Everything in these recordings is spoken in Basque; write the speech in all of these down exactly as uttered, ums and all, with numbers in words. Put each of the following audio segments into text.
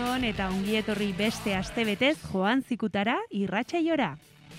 Arratsaldeon eta ongi etorri beste astebetez joan zikutara irratsaiora.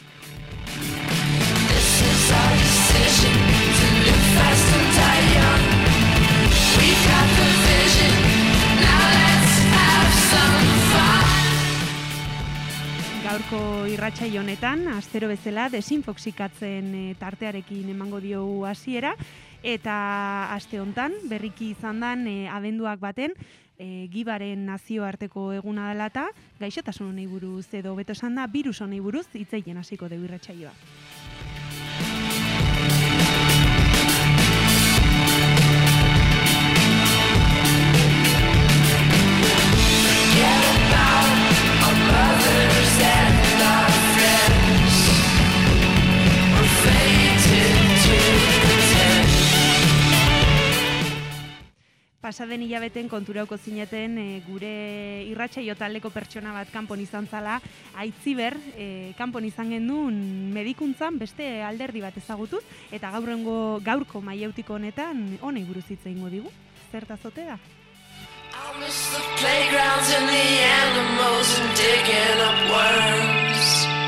Gaurko irratsaio honetan astero bezala desinfoxikatzen e, tartearekin emango diogu hasiera eta aste hontan berriki izandan e, abenduak baten e, gibaren nazioarteko eguna dela eta gaixotasun honei buruz edo hobeto esanda birus honei buruz hitz egiten hasiko dugu irratsaioa. Pasaden hilabeten konturauko zineten e, gure irratsaio taldeko pertsona bat kanpon izan zala, Aitziber, e, kanpon izan gendun medikuntzan beste alderdi bat ezagutuz, eta gaurrengo gaurko maiautiko honetan honei buruz hitz egingo digu. Zertaz ote da? I'll miss the playgrounds and the animals and digging up worms.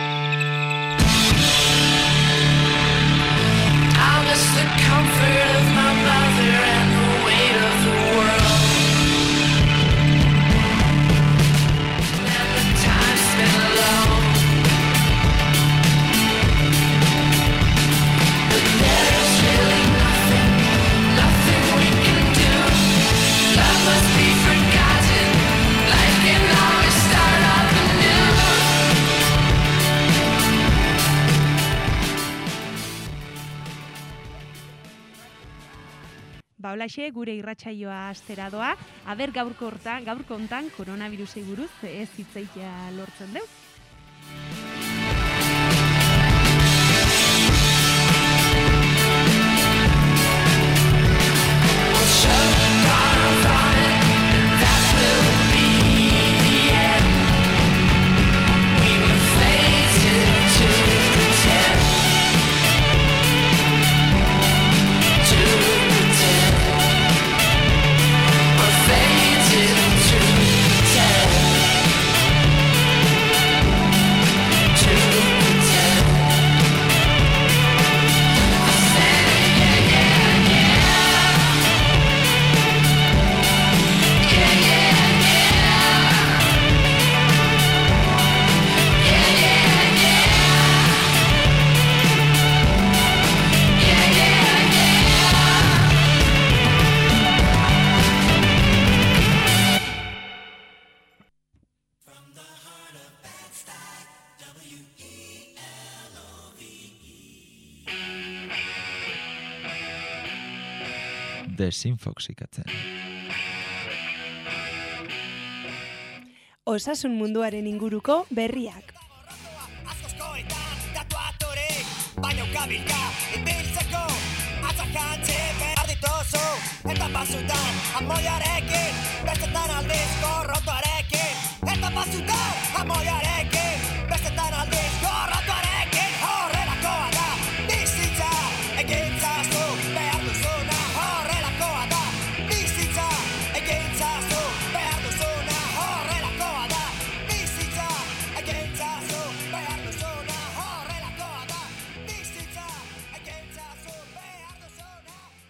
I'll miss the comfort of my mother and the weight of the world. And the time spent alone. But there's really nothing, nothing we can do. Love must be forgotten, life can always start up anew. Ba, holaxe, gure irratsaioa astera doa, aber gaurko hortan, gaurko hontan koronavirusei buruz ez hitzeitea lortzen deu. Desinfoxikatzen. Osasun munduaren inguruko berriak. Baina ukabilka, ibiltzeko, atzakantzi behar dituzu. Eta pasutan, amoiarekin, bestetan aldiz gorrotuarekin. Eta pasutan, amoiarekin, bestetan aldiz gorrotuarekin. Horrelakoa da, bizitza, egintzazu behar duzuna. Horrelakoa da, bizitza, egintzazu behar duzuna. Horrelakoa da, bizitza, egintzazu behar duzuna. Horrelakoa da, bizitza, egintzazu behar duzuna.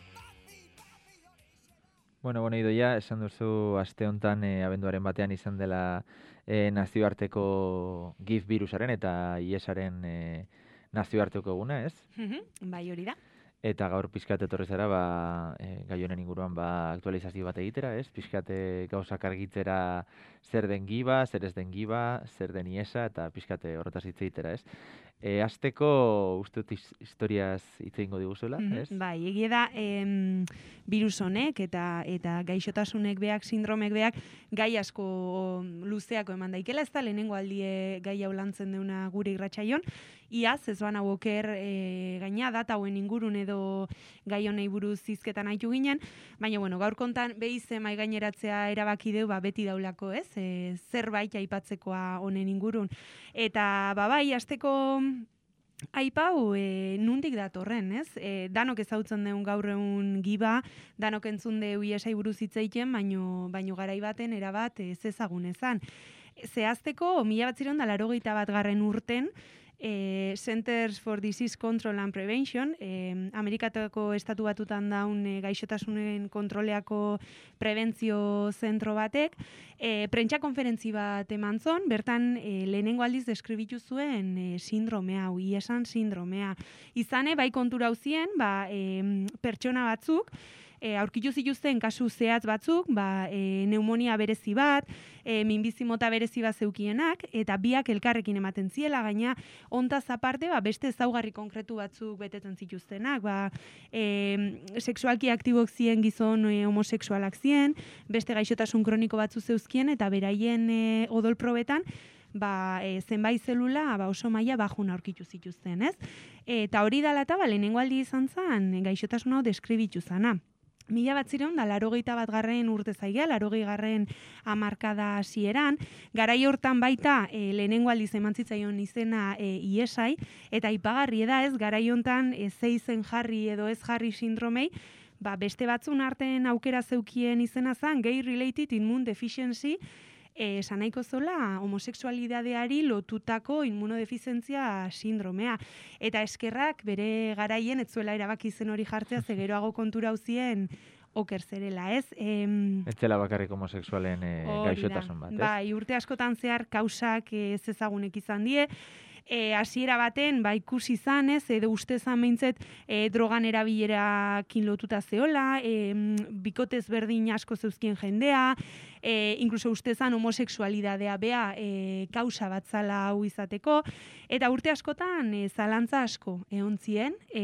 Bueno, bueno, Idoia, esan duzu aste hontan e, abenduaren batean izan dela e, nazioarteko G I F virusaren eta IESaren e, nazioarteko eguna, ez? Bai, hori da. Eta gaur pixkat etorri zara, ba, e, gai honen inguruan ba, aktualizazio bat egitera, ez? Pixkat e, gauzak argitzera zer den G I B A, zer ez den G I B A, zer den IESa, eta pixkat e, horretaz hitz egitera, ez? E, azteko uste dut his- historiaz hitz egingo diguzuela, Mhm, ez? Bai, egia da em, virus honek eta eta gaixotasunek beak, sindromek beak, gai asko luzeako eman daikela, ez da lehenengo aldie gai hau lantzen deuna gure irratsaion. Iaz, ez bana oker e, gaina data hauen ingurun edo gai honei buruz hizketan aitu ginen, baina bueno, gaur kontan behiz mai gaineratzea erabaki deu, ba, beti daulako, ez? E, zerbait aipatzekoa honen ingurun. Eta ba bai, asteko Aipau, e, nundik datorren, ez? E, danok ezagutzen deun gaur egun giba, danok entzun deu iesai buruz hitz egiten, baino, baino garai baten erabat ez ezagun ezan. Zehazteko, mila batziron da larogeita bat garren urten, e, Centers for Disease Control and Prevention, e, Amerikatako estatu batutan daun e, gaixotasunen kontroleako prebentzio zentro batek, e, prentsa konferentzi bat eman zon, bertan e, lehenengo aldiz deskribitu zuen e, sindromea, hau, iesan sindromea. Izane, bai kontura hauzien, ba, e, pertsona batzuk, E, aurkitu zituzten kasu zehatz batzuk, ba, e, pneumonia berezi bat, e, minbizi mota berezi bat zeukienak, eta biak elkarrekin ematen ziela, gaina ontaz aparte, ba, beste ezaugarri konkretu batzuk betetzen zituztenak, ba, e, sexualki aktibok zien gizon e, homosexualak zien, beste gaixotasun kroniko batzu zeuzkien, eta beraien e, odol probetan, ba, e, zenbait zelula ba, oso maila bajuna aurkitu zituzten, ez? Eta hori dela eta ba, lehenengo aldi izan zen gaixotasun hau deskribitu zana. Mila batzireun da larogeita bat garren urte zaigea, larogei garren hamarkada hasieran, garai hortan baita e, lehenengo aldiz eman zitzaion izena e, iesai, eta ipagarri da ez, garai hontan e, ze izen jarri edo ez jarri sindromei, ba, beste batzun artean aukera zeukien izena zen, gay related immune deficiency, Eh, esan nahiko zola homosexualidadeari lotutako immunodefizientzia sindromea. Eta eskerrak bere garaien ez zuela erabaki zen hori jartzea, ze geroago kontura hauzien oker zerela, ez? Em, Ez zela bakarrik homosexualen e, gaixotasun bat, ez? Bai, urte askotan zehar kausak ez ezagunek izan die, E, hasiera baten, ba, ikusi izan, ez, edo uste zan behintzet e, drogan erabilerakin lotuta zeola, e, bikotez berdin asko zeuzkien jendea, e, inkluso uste zan homosexualidadea bea e, kausa bat zala hau izateko, eta urte askotan e, zalantza asko egon zien, e,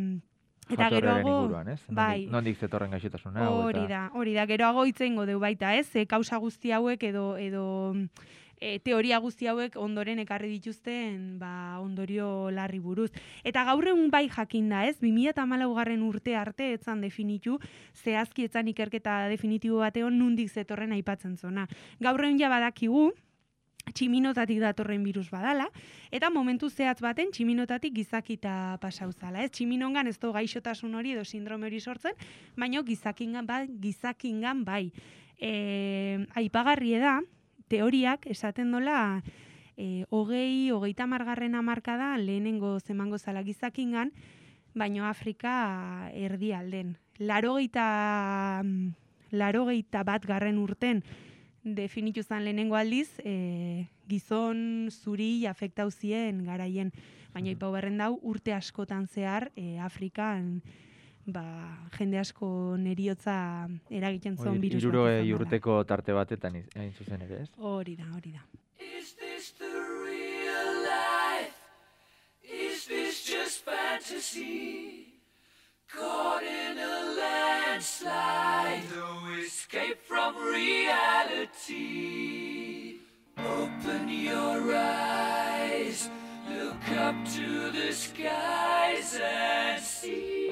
eta jatorriaren geroago, inguruan, ez? bai, Nondik, nondik zetorren gaixotasuna hau, hori eta... da, hori da, geroago itzengo deu baita, ez, e, kausa guzti hauek edo, edo E, teoria guzti hauek ondoren ekarri dituzten ba, ondorio larri buruz. Eta gaur egun bai jakinda, ez? bi mila hamalau garren urte arte etzan definitu, zehazki etzan ikerketa definitibo batean nundik zetorren aipatzen zona. Gaur egun ja badakigu, tximinotatik datorren virus badala, eta momentu zehatz baten tximinotatik gizakita pasau zala. Ez? Tximinongan ez do gaixotasun hori edo sindrome hori sortzen, baino gizakingan bai, gizakingan bai. E, aipagarrie da, teoriak esaten dola e, hogei, hogeita margarren hamarkada lehenengo zemango zala gizakingan, baino Afrika erdialden. Larogeita, larogeita bat garren urten definitu zan lehenengo aldiz, e, gizon zuri afektau zien garaien. Baina ipau berren dau urte askotan zehar e, Afrikan ba, jende asko neriotza eragiten zuen virus bat izan dela. Hirurogei urteko tarte batetan hain zuzen ere, ez? Hori da, hori da. Is this the real life? Is this just fantasy? Caught in a landslide, no escape from reality. Open your eyes, look up to the skies and see.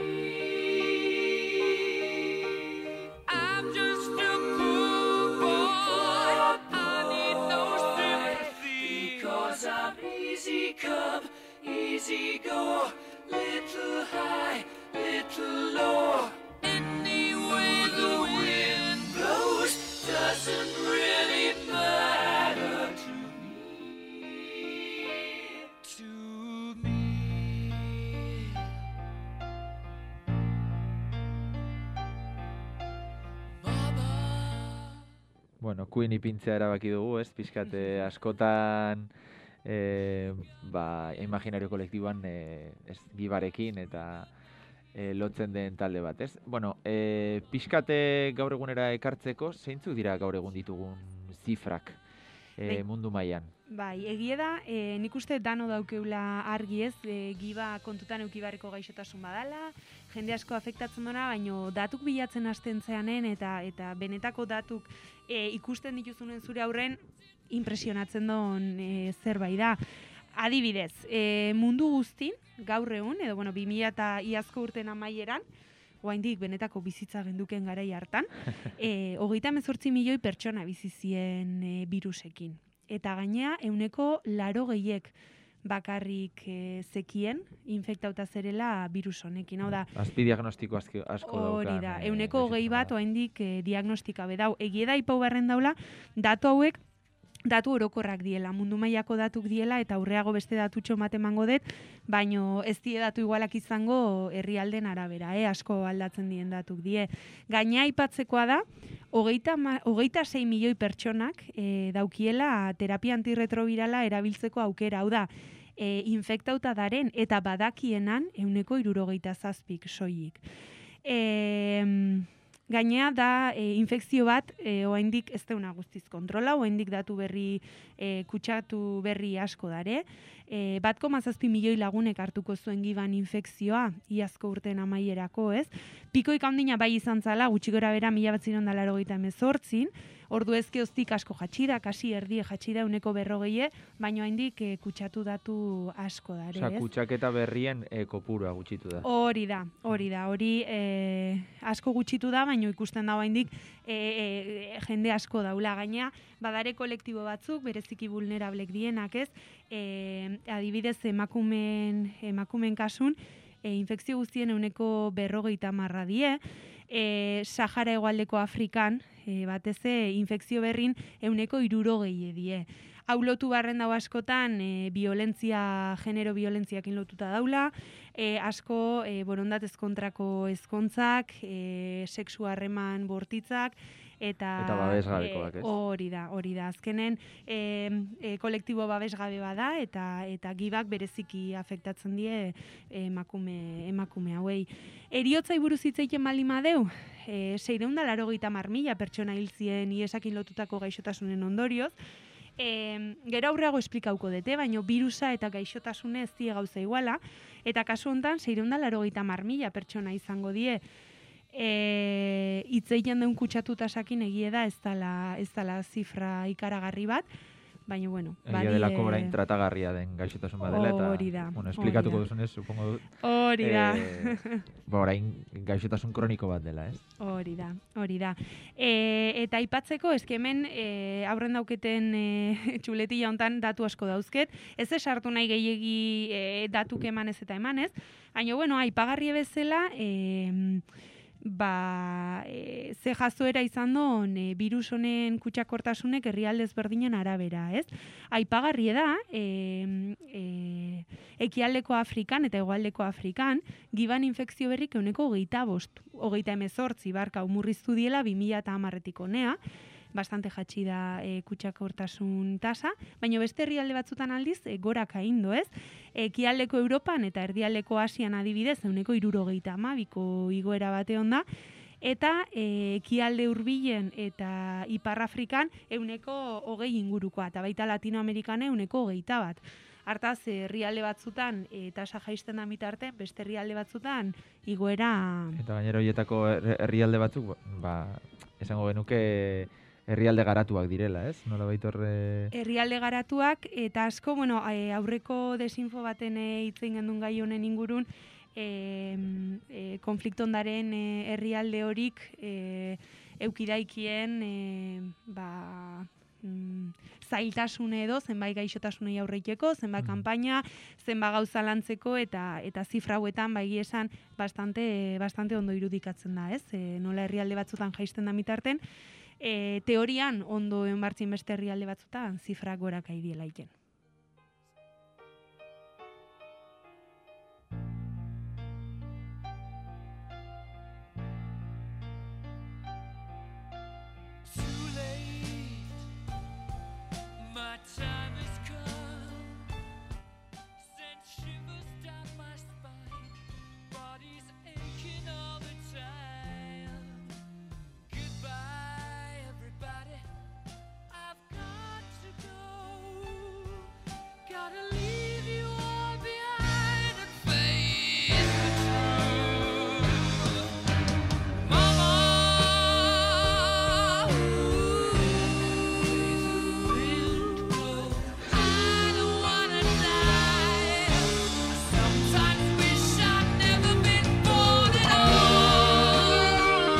I'm just a poor boy, I need no sympathy, because I'm easy come, easy go, little high, little low. Any way the wind blows doesn't really matter to me, to me. Mama. Bueno, Queen ipintzea erabaki dugu, ez? Pizkate askotan e, ba, imaginario kolektiboan e, ez, gibarekin eta e, lotzen den talde bat, ez? Bueno, e, pizkate gaur egunera ekartzeko, zeintzuk dira gaur egun ditugun zifrak e, mundu mailan? Bai, egie da, e, nik uste dano daukeula argi ez, e, giba kontutan eukibarreko gaixotasun badala, jende asko afektatzen dona, baino datuk bilatzen hasten zeanen eta eta benetako datuk e, ikusten dituzunen zure aurren impresionatzen don e, zerbait da. Adibidez, e, mundu guztin, gaur egun, edo bueno, bi mila eta iazko urten amaieran, oraindik benetako bizitza genduken garai hartan, e, hogeita hemezortzi milioi pertsona bizi zien e, virusekin. Eta gainea, euneko laro gehiek bakarrik e, zekien infektauta zerela virus honekin. Hau da, Azpidiagnostiko asko, asko daukan. hori da, eh, euneko hogei gaixotasuna bat da. oraindik e, diagnostika bedau. Egie da ipau barren daula, datu hauek datu orokorrak diela, mundu mailako datuk diela eta aurreago beste datutxo bat emango dut, baino ez die datu igualak izango herrialden arabera, eh? Asko aldatzen dien datuk die. Gaina aipatzekoa da, hogeita, ma, hogeita sei milioi pertsonak e, daukiela terapia antirretrobirala erabiltzeko aukera, hau da, e, infektauta daren eta badakienan euneko irurogeita zazpik soilik. E, Gainea da e, infekzio bat e, oraindik ez deuna guztiz kontrola, oraindik datu berri e, kutsatu berri asko dare. E, bat koma zazpi milioi lagunek hartuko zuen giban infekzioa, iazko urteen amaierako, ez? Pikoik handina bai izan zala, gutxi gora bera mila batziron da laurogeita hemezortzin, ordu ezke oztik asko jatxida, kasi erdie jatxida uneko berrogeie, baina haindik e, kutsatu datu asko dare, Osea, ez? kutsaketa berrien e, kopurua gutxitu da. Hori da, hori da, hori e, asko gutxitu da, baina ikusten da oraindik e, e, jende asko daula gaina, badare kolektibo batzuk, bereziki vulnerablek dienak, ez? E, adibidez, emakumen, emakumen kasun, e, infekzio guztien euneko berrogeita marra die, e, Sahara hegoaldeko Afrikan, e, batez e, infekzio berrin euneko irurogei die. Hau lotu barren dago askotan, e, violentzia, genero violentziakin lotuta daula, e, asko e, borondatez kontrako ezkontzak, e, sexu harreman bortitzak, eta Eta babesgabekoak, ez? hori da, hori da. Azkenen e, e, kolektibo babesgabe bada eta eta gibak bereziki afektatzen die emakume emakume hauei. Eriotzai buruz hitz egiten baldin badeu, e, seiehun eta laurogeita hamar mila pertsona hil ziren iesakin lotutako gaixotasunen ondorioz. E, gero aurreago esplikauko dute, baina virusa eta gaixotasune ez die gauza iguala, eta kasu honetan seiehun eta laurogeita hamar mila pertsona izango die. E, hitz egiten den kutsatuta sakin egie da ez dala, ez dala zifra ikaragarri bat, baina bueno, Egia delako orain tratagarria den gaixotasun badela, eta Hori da, bueno, esplikatuko hori da. duzunez, supongo dut. Hori da. Eh, ba, orain gaixotasun kroniko bat dela, ez? Hori da, hori da. E, eta aipatzeko, eske hemen e, aurren dauketen e, txuletilla hontan datu asko dauzket, ez esartu nahi gehiegi e, datuk emanez eta emanez, baina bueno, aipagarri bezala, e, ba, e, ze jazoera izan don e, virus honen kutsakortasunek herrialde ezberdinen arabera, ez? Aipagarri da, e, e, ekialdeko Afrikan eta hegoaldeko Afrikan, giban infekzio berrik euneko hogeita bost, hogeita hemezortzi barka umurriztu diela bi mila hamarretik honea, bastante jatxi da e, kutsakortasun tasa, baina beste herrialde batzutan aldiz e, goraka indo, ez? Ekialdeko Europan eta erdialdeko Asian adibidez euneko hirurogeita hamabiko igoera bate onda, eta e, ekialde hurbilen eta Ipar Afrikan euneko hogei ingurukoa, eta baita Latinoamerikan euneko hogeita bat. Hartaz, herrialde batzutan e, tasa jaisten da mitarte, beste herrialde batzutan igoera... Eta gainera horietako her- herrialde batzuk, ba, esango genuke herrialde garatuak direla, ez? Nola baitorre... Herrialde garatuak, eta asko, bueno, e, aurreko desinfo baten e, hitz egin gendun gai honen ingurun, e, e, konflikto ondaren e, herrialde horik e, eukidaikien e, ba, mm, zailtasune edo, zenbait gaixotasunei aurreiteko, zenbait Mhm. kanpaina, zenbait gauza lantzeko, eta eta zifra hauetan bai esan bastante, bastante ondo irudikatzen da, ez? E, nola herrialde batzutan jaisten da mitarten, E, teorian ondo enbartzin beste herrialde batzutan zifrak goraka idiela iken. Too late, my time has come. Sent shivers down my spine, body's aching all the time. Goodbye, everybody. I've got to go. Gotta leave you all behind and face the truth. Mama, I don't wanna die. Sometimes wish I'd never been born at all.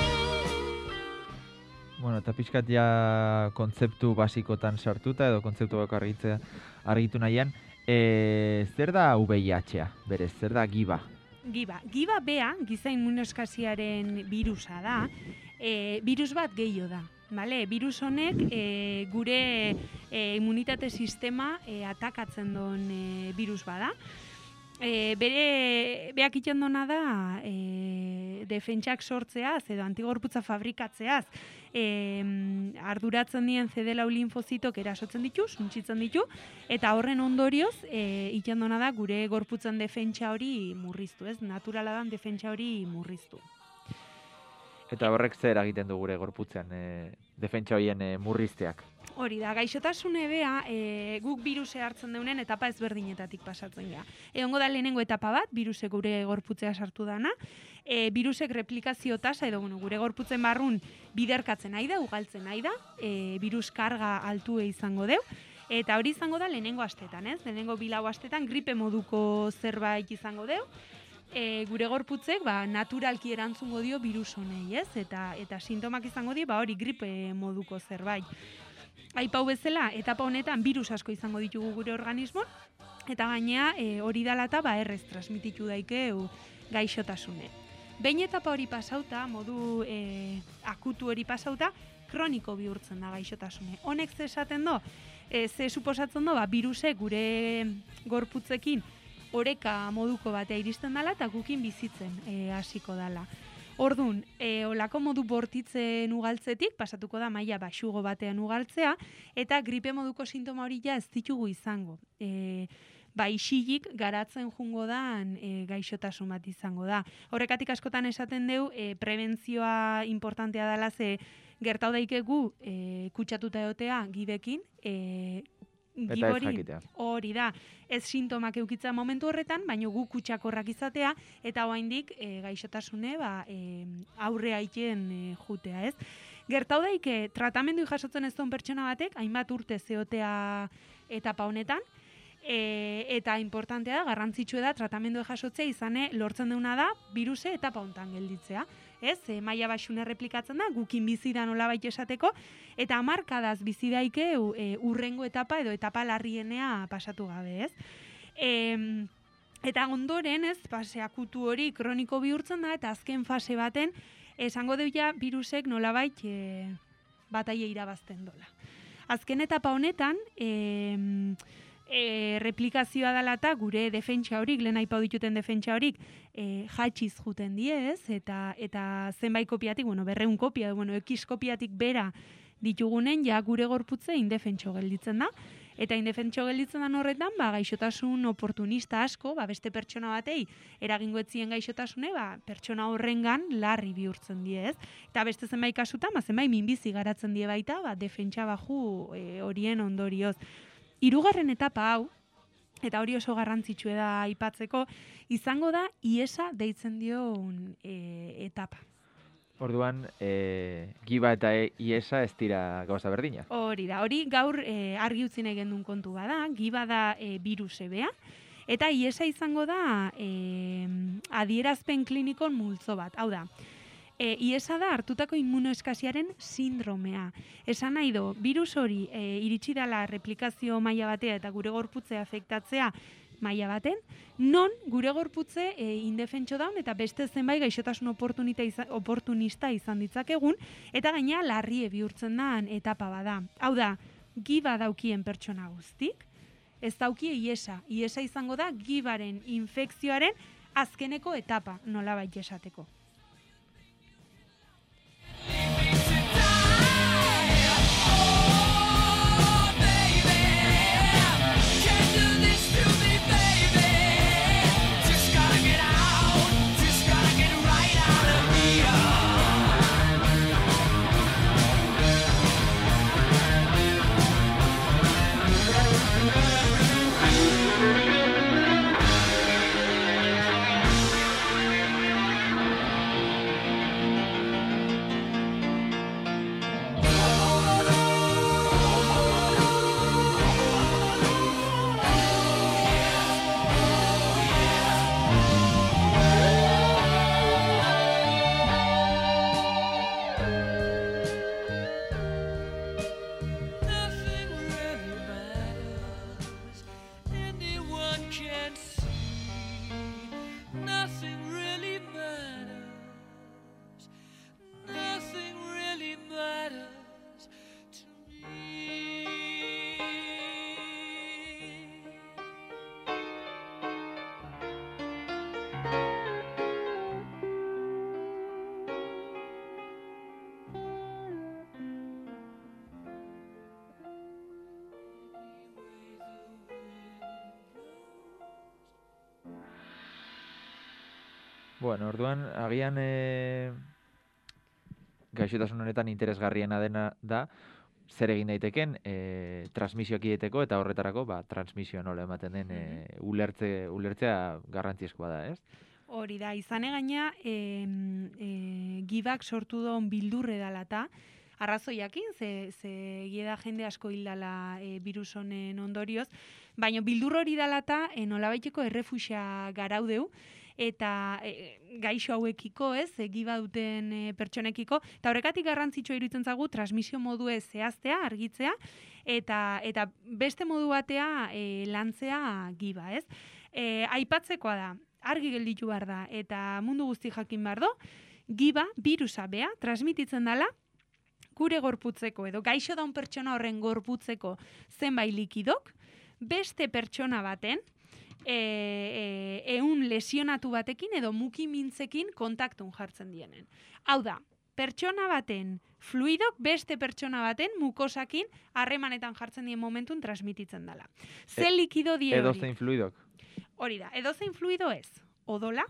Bueno, eta pixkat ja kontzeptu basikotan sartuta, edo kontzeptu bako argitzea argitu nahian, E, zer da V I H-a, berez, zer da giba? Giba. Giba bea, giza immunoskasiaren birusa da, e, virus bat gehiago da. Vale? Virus honek e, gure e, immunitate sistema e, atakatzen duen e, virus bada. E, bere beak iten dona da e, defentsak sortzeaz edo antigorputza fabrikatzeaz e, arduratzen dien C D lau linfozitok erasotzen ditu, suntsitzen ditu, eta horren ondorioz e, iten dona da gure gorputzen defentsa hori murriztu, ez? Naturala dan defentsa hori murriztu. Eta horrek zer egiten du gure gorputzean, e, defentsa horien e, murrizteak? Hori da, gaixotasune bea e, guk biruse hartzen deunen etapa ezberdinetatik pasatzen gara. Egongo da lehenengo etapa bat, birusek gure gorputzea sartu dana, e, birusek replikazio tasa edo bueno, gure gorputzen barrun biderkatzen nahi da, ugaltzen nahi da, e, virus karga altue izango deu, eta hori izango da lehenengo astetan, ez? Lehenengo bilau astetan gripe moduko zerbait izango deu, E, gure gorputzek ba, naturalki erantzungo dio virus honei, ez? Eta, eta sintomak izango dio, ba, hori gripe moduko zerbait. Aipau bezala, etapa honetan virus asko izango ditugu gure organismon, eta gainea e, hori dala eta ba, errez transmititu daike gaixotasune. Behin etapa hori pasauta, modu e, akutu hori pasauta, kroniko bihurtzen da gaixotasune. Honek ze esaten do, e, ze suposatzen do, ba, virusek gure gorputzekin oreka moduko batea iristen dela eta gukin bizitzen e, hasiko dela. Ordun, e, olako modu bortitzen ugaltzetik pasatuko da maila baxugo batean ugaltzea eta gripe moduko sintoma hori ja ez ditugu izango. E, ba isilik garatzen jungo dan e, gaixotasun bat izango da. Horrekatik askotan esaten deu e, prebentzioa importantea dela ze gertau daikegu e, kutsatuta egotea gibekin, e, Eta ez jakitea. Hori da, ez sintomak eukitza momentu horretan, baina gu kutsakorrak izatea, eta oraindik e, gaixotasune ba, e, aurre haitien e, jutea, ez? Gertau daike, tratamendu jasotzen ez duen pertsona batek, hainbat urte zeotea etapa honetan, e, eta importantea da, garrantzitsua da, tratamendu jasotzea izane lortzen deuna da, viruse etapa honetan gelditzea. Ez, e, maila baxune replikatzen da, gukin bizi da nolabait esateko, eta hamarkadaz bizi daike e, urrengo etapa edo etapa larrienea pasatu gabe, ez? E, eta ondoren, ez, fase akutu hori kroniko bihurtzen da, eta azken fase baten, esango deu ja virusek nolabait e, bataia irabazten dola. Azken etapa honetan, e, E, replikazioa dela eta gure defentsa horik, lehen aipau dituten defentsa horik, e, jatxiz juten diez, eta, eta zenbait kopiatik, bueno, berreun kopia, bueno, ekiz kopiatik bera ditugunen, ja gure gorputze indefentso gelditzen da. Eta indefentso gelditzen da horretan, ba, gaixotasun oportunista asko, ba, beste pertsona batei eragingo etzien gaixotasune, ba, pertsona horrengan larri bihurtzen die, ez? Eta beste zenbait kasutan, ba, zenbait minbizi garatzen die baita, ba, defentsa baju e, horien ondorioz. Hirugarren etapa hau, eta hori oso garrantzitsua da aipatzeko, izango da iesa deitzen dion e, etapa. Orduan, e, giba eta e, iesa ez dira gauza berdina. Hori da, hori gaur e, argi utzi nahi gendun kontu bada, giba da e, viruse bea, eta iesa izango da e, adierazpen klinikon multzo bat, hau da. E, iesa da hartutako immunoeskasiaren sindromea. Esan nahi do, virus hori e, iritsi dela replikazio maila batea eta gure gorputze afektatzea maila baten, non gure gorputze e, indefentso daun eta beste zenbait gaixotasun izan, oportunista izan ditzakegun, eta gaina larrie bihurtzen da etapa bada. Hau da, giba daukien pertsona guztik, ez daukie iesa. Iesa izango da gibaren infekzioaren azkeneko etapa nolabait esateko. Bueno, orduan, agian e, gaixotasun honetan interesgarriena dena da, zer egin daiteken e, transmisioak egiteko eta horretarako ba, transmisio nola ematen den e, ulertze, ulertzea garrantzizkoa da, ez? Hori da, izane gaina, e, e, gibak sortu don bildurre dalata, arrazoiakin, ze, ze egia da jende asko hildala e, virus honen ondorioz, baina bildur hori dalata e, nolabaiteko errefusia garaudeu, eta e, gaixo hauekiko, ez, e, giba duten e, pertsonekiko, eta horrekatik garrantzitsua iruditzen zaigu transmisio modu ez zehaztea, argitzea, eta, eta beste modu batea e, lantzea giba, ez? E, aipatzekoa da, argi gelditu behar da, eta mundu guzti jakin behar do, giba, virusa bea, transmititzen dela, gure gorputzeko, edo gaixo daun pertsona horren gorputzeko zenbait likidok, beste pertsona baten, e, e, eun lesionatu batekin edo mukimintzekin kontaktun jartzen dienen. Hau da, pertsona baten fluidok beste pertsona baten mukosakin harremanetan jartzen dien momentun transmititzen dela. Ze E- likido die hori? Edozein fluidok. Hori da, edozein fluido ez. Odola,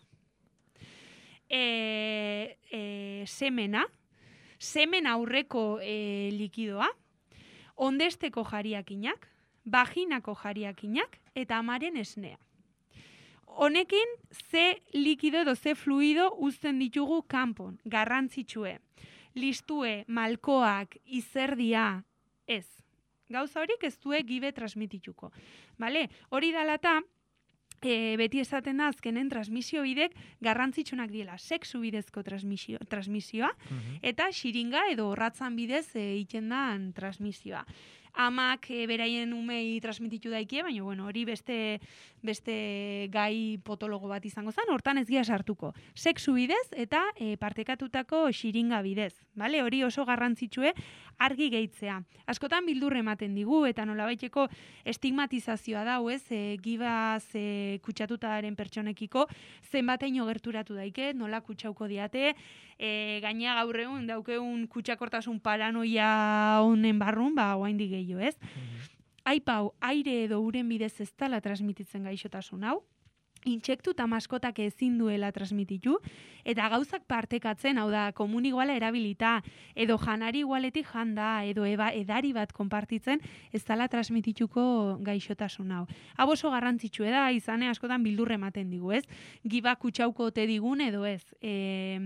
e, e, semena, semen aurreko e, likidoa, ondesteko jariakinak, vaginako jariakinak eta amaren esnea. Honekin, ze likido edo ze fluido uzten ditugu kanpon, garrantzitsue. Listue, malkoak, izerdia, ez. Gauza horik ez due gibe transmitituko. Vale? Hori dalata, E, beti esaten da azkenen transmisio bidek garrantzitsunak diela. Sexu bidezko transmisio, transmisioa eta xiringa edo horratzan bidez e, egiten dan transmisioa. Amak e, beraien umei transmititu daikie, baina bueno, hori beste beste gai potologo bat izango zen, hortan ez gira sartuko. Sexu bidez eta e, partekatutako xiringa bidez. Vale? Hori oso garrantzitsue argi gehitzea. Askotan bildurre ematen digu eta nolabaiteko estigmatizazioa dau, ez, e, gibaz e, kutsatutaren pertsonekiko zenbateino gerturatu daike, nola kutsauko diate, e, gaina gaur egun daukeun kutsakortasun paranoia honen barrun, ba, oaindik gehiago, ez? Aipau, aire edo uren bidez ez dela transmititzen gaixotasun hau, intsektu eta maskotak ezin duela transmititu, eta gauzak partekatzen, hau da, komun iguala erabilita, edo janari igualetik janda, edo eba, edari bat konpartitzen, ez dela transmitituko gaixotasun hau. Hau oso garrantzitsu da, izane askotan bildurre ematen digu, ez? Giba kutsauko ote digun edo ez. E,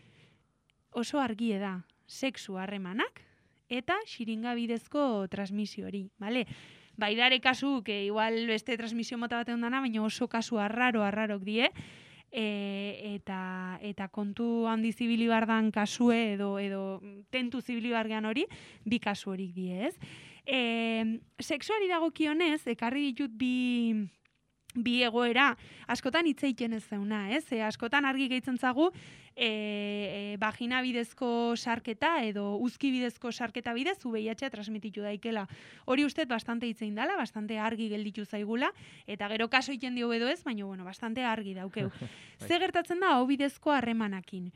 oso argie da, sexu harremanak, eta xiringa bidezko transmisio hori, bale? Baidare kasu, que igual beste transmisio mota batean dana, baina oso kasu arraro, arrarok die, e, eta, eta kontu handi zibili bardan kasue edo, edo tentu zibili bargean hori, bi kasu horik die, ez? E, sexuari dagokionez, ekarri ditut bi... bi egoera, askotan hitz egiten ez zauna, ez? E, askotan argi gehitzen zagu, e, e, vagina bidezko sarketa edo uzki bidezko sarketa bidez U V I H transmititu daikela. Hori uste bastante hitz egin dela, bastante argi gelditu zaigula, eta gero kaso egiten dio edo ez, baina bueno, bastante argi daukeu. Ze gertatzen da hau bidezko harremanakin?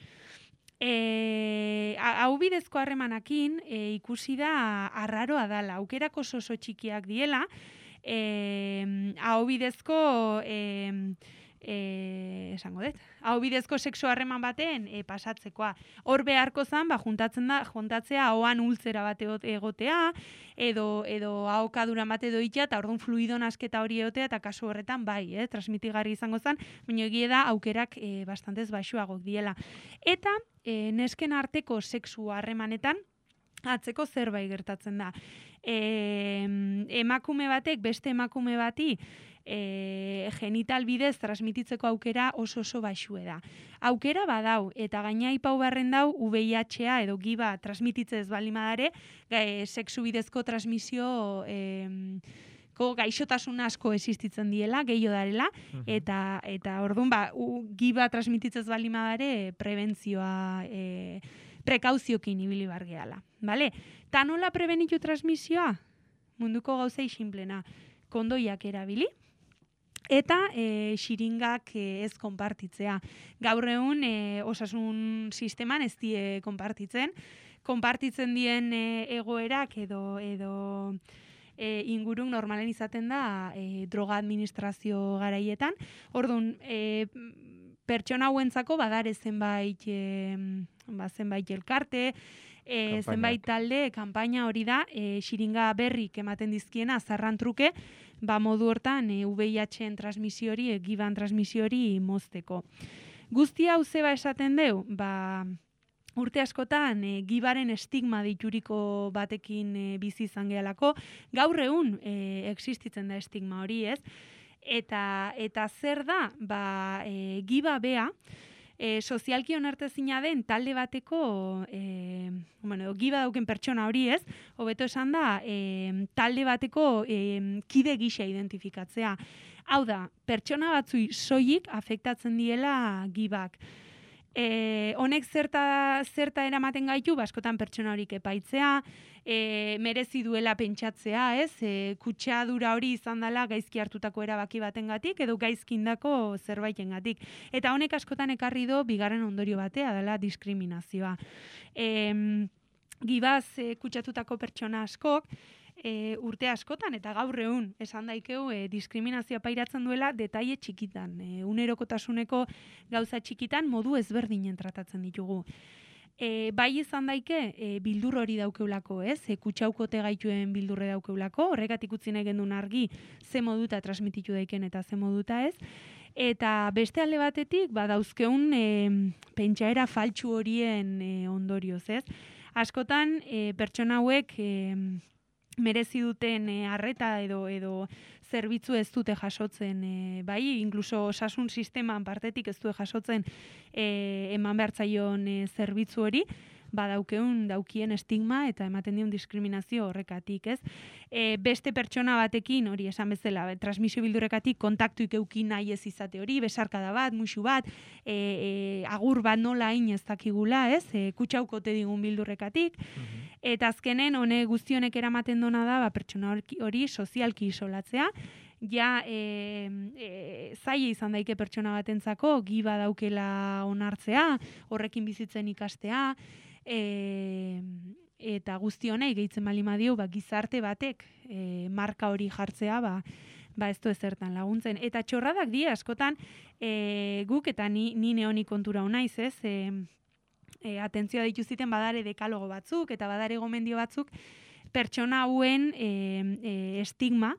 E, hau bidezko harremanakin e, ikusi da arraroa dala, aukerako oso oso txikiak diela, Eh, hau bidezko eh, eh, esango dut, hau bidezko sexu harreman baten eh, pasatzekoa. Hor beharko zan, ba, juntatzen da, juntatzea ahoan ultzera bat egotea, edo, edo ahokadura bat edo itea, eta orduan fluidon asketa hori egotea, eta kasu horretan bai, eh, transmitigarri izango zen, baina egie da aukerak eh, bastantez baxuagok diela. Eta eh, nesken arteko sexu harremanetan, atzeko zerbait gertatzen da. E, emakume batek beste emakume bati e, genital bidez transmititzeko aukera oso oso baxue da. Aukera badau, eta gaina ipau beharren dau U V I H-a edo giba transmititzez balimadare, e, sexu bidezko transmisio e, ko gaixotasun asko existitzen diela, gehiago darela, eta, eta orduan ba, u, giba transmititzez balimadare prebentzioa e, prekauziokin ibili bar gehala, bale? Ta nola prebenitu transmisioa? Munduko gauzei sinplena, kondoiak erabili, eta e, xiringak e, ez konpartitzea. Gaur egun e, osasun sisteman ez die konpartitzen, konpartitzen dien e, egoerak edo edo e, ingurun normalen izaten da e, droga administrazio garaietan. Orduan, e, pertsona hauentzako badare zenbait, e, ba, zenbait elkarte, e, zenbait talde, kanpaina hori da, e, xiringa berrik ematen dizkiena, zarran truke, ba, modu hortan e, V I H-en transmisiori, e, giban transmisiori mozteko. Guzti hau zeba esaten deu, ba, urte askotan e, gibaren estigma dituriko batekin e, bizi izan gehalako, gaur egun e, existitzen da estigma hori, ez? Eta, eta zer da, ba, e, giba bea, e, sozialki onartezina den talde bateko, e, bueno, giba dauken pertsona hori, ez? Hobeto esan da, e, talde bateko e, kide gisa identifikatzea. Hau da, pertsona batzui soilik afektatzen diela gibak. E, honek zerta, zerta eramaten gaitu, baskotan pertsona horik epaitzea, e, merezi duela pentsatzea, ez? E, kutsadura hori izan dela gaizki hartutako erabaki batengatik edo gaizkindako zerbaitengatik. Eta honek askotan ekarri do bigarren ondorio batea dela diskriminazioa. E, gibaz e, kutsatutako pertsona askok, E, urte askotan eta gaur egun esan daikeu e, diskriminazioa pairatzen duela detaile txikitan, e, unerokotasuneko gauza txikitan modu ezberdinen tratatzen ditugu. E, bai izan daike e, bildur hori daukeulako, ez? E, kutsaukote gaituen bildurre daukeulako, horregatik utzi nahi gendun argi ze moduta transmititu daiken eta ze moduta ez. Eta beste alde batetik, ba, dauzkeun e, pentsaera faltsu horien e, ondorioz, ez? Askotan, e, pertsona hauek e, merezi duten e, arreta edo edo zerbitzu ez dute jasotzen, e, bai, inkluso osasun sisteman partetik ez dute jasotzen e, eman behartzaion e, zerbitzu hori, badaukeun daukien estigma eta ematen dion diskriminazio horrekatik, ez? E, beste pertsona batekin, hori esan bezala, transmisio bildurrekatik kontaktuik euki nahi ez izate hori, besarkada bat, musu bat, e, e, agur bat nola hain ez dakigula, ez? E, kutsaukote digun bildurrekatik, eta azkenen hone guzti honek eramaten dona da, ba, pertsona hori sozialki isolatzea, ja e, e, zaila izan daike pertsona batentzako giba daukela onartzea, horrekin bizitzen ikastea, e, eta guzti honei gehitzen bali madio, ba, gizarte batek e, marka hori jartzea, ba, ba ez du ezertan laguntzen. Eta txorradak dira askotan e, guk eta ni, ni neoni kontura honaiz, ez? E, e, atentzioa dituziten badare dekalogo batzuk eta badare gomendio batzuk pertsona hauen e, e, estigma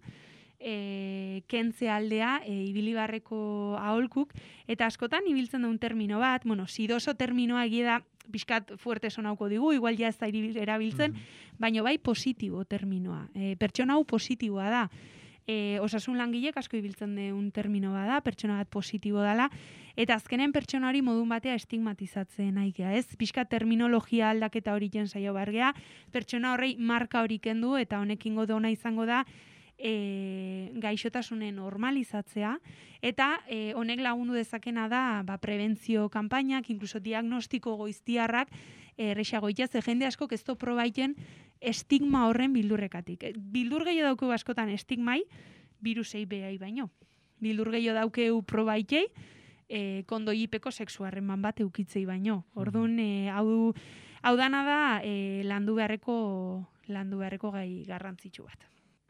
E, kentze aldea e, ibilibarreko aholkuk, eta askotan ibiltzen da un termino bat, bueno, sidoso terminoa egia da, pixkat fuerte sonauko digu, igual ja ez da erabiltzen, mm-hmm. baina bai positibo terminoa. E, pertsona hau positiboa da. E, osasun langilek asko ibiltzen de un termino bada, pertsona bat positibo dela, eta azkenen pertsona hori modun batea estigmatizatzen naikea, ez? Pixka terminologia aldaketa hori jen saio bargea, pertsona horrei marka hori kendu, eta honekin dona izango da, E, gaixotasunen normalizatzea, eta e, honek lagundu dezakena da ba, prebentzio kanpainak, inkluso diagnostiko goiztiarrak erresago itaz, jende asko ez do probaiten estigma horren bildurrekatik. Bildur gehiago daukeu askotan estigmai, virusei behai baino. Bildur gehiago daukeu probaitei, e, kondoipeko sexuarreman bat eukitzei baino. Orduan, e, hau, hau dana da e, landu beharreko, landu beharreko gai garrantzitsu bat.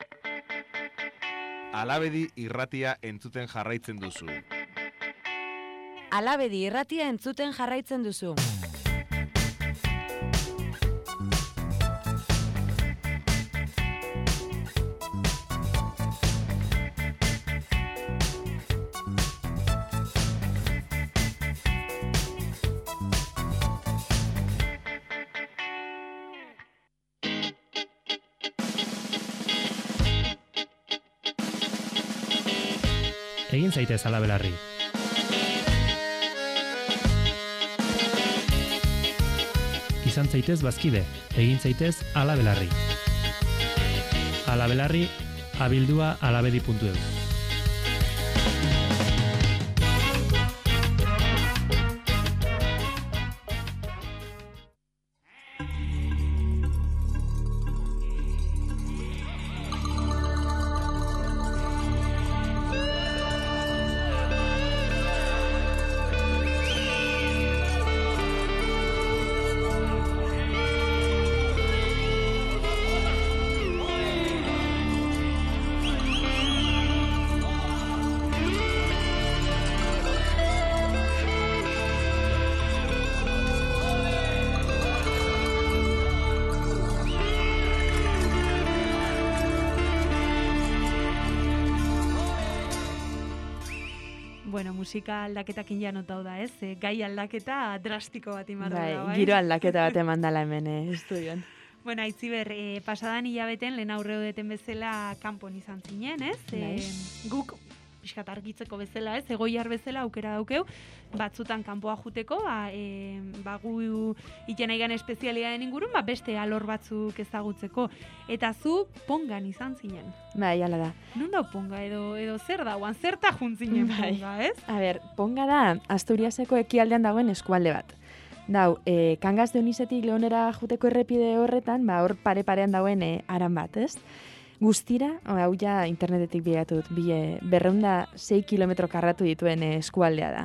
Alabedi irratia entzuten jarraitzen duzu. Alabedi irratia entzuten jarraitzen duzu. Egin zaitez alabelarri. Izan zaitez bazkide, egin zaitez alabelarri. Alabelarri, abildua alabedi puntu eus. Bueno, musika aldaketakin ja notau da, ez? E, gai aldaketa drastiko bat imarra Bai, da, bai? giro aldaketa bat eman dala hemen eh, estudioan. Bueno, Aitziber, e, pasadan hilabeten lehen aurreo deten bezala kanpon izan zinen, ez? Bai. E, guk pixkat argitzeko bezala, ez? Egoiar bezala aukera daukeu, batzutan kanpoa juteko, ba, e, ba gu iten aigan espezialitateen ingurun, ba, beste alor batzuk ezagutzeko. Eta zu pongan izan zinen. Bai, hala da. Nun dau ponga edo edo zer dauan, zerta juntzinen Bai. ponga, ez? A ber, Ponga da Asturiaseko ekialdean dagoen eskualde bat. Dau, e, Kangaz de Unizetik Leonera juteko errepide horretan, ba, hor pare-parean dauen e, aran bat, ez? Guztira, hau ja internetetik bilatu dut, bie, berreunda sei kilometro karratu dituen e, eskualdea da.